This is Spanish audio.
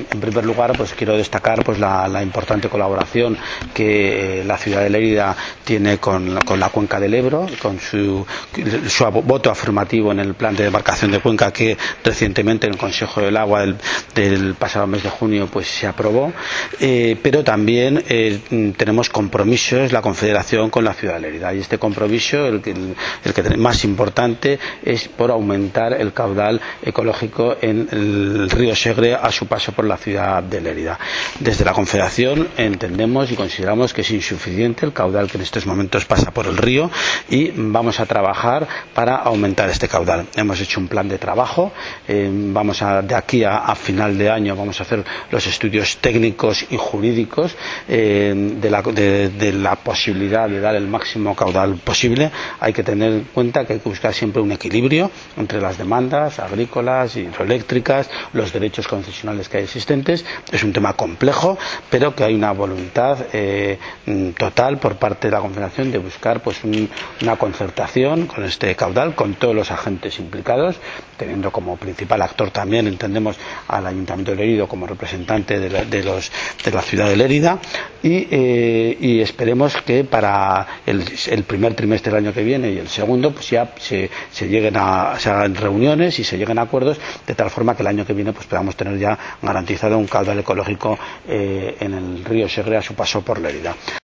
En primer lugar, pues quiero destacar pues la importante colaboración que la ciudad de Lérida tiene con la cuenca del Ebro, con su voto afirmativo en el plan de demarcación de cuenca que recientemente en el Consejo del Agua del pasado mes de junio pues se aprobó, pero también tenemos compromisos la Confederación con la ciudad de Lérida, y este compromiso, el que más importante, es por aumentar el caudal ecológico en el río Segre a su paso por la ciudad de Lérida. Desde la Confederación entendemos y consideramos que es insuficiente el caudal que en estos momentos pasa por el río, y vamos a trabajar para aumentar este caudal. Hemos hecho un plan de trabajo, de aquí a final de año vamos a hacer los estudios técnicos y jurídicos de la posibilidad de dar el máximo caudal posible. Hay que tener en cuenta que hay que buscar siempre un equilibrio entre las demandas agrícolas, hidroeléctricas, los derechos concesionales que hay existentes. Es un tema complejo, pero que hay una voluntad total por parte de la Confederación de buscar pues una concertación con este caudal, con todos los agentes implicados, teniendo como principal actor también, entendemos, al Ayuntamiento de Lérida como representante de la ciudad de Lérida, y esperemos que para el primer trimestre del año que viene y el segundo pues ya se hagan reuniones y se lleguen a acuerdos, de tal forma que el año que viene pues podamos tener ya garantizado un caudal ecológico en el río Segre a su paso por Lérida.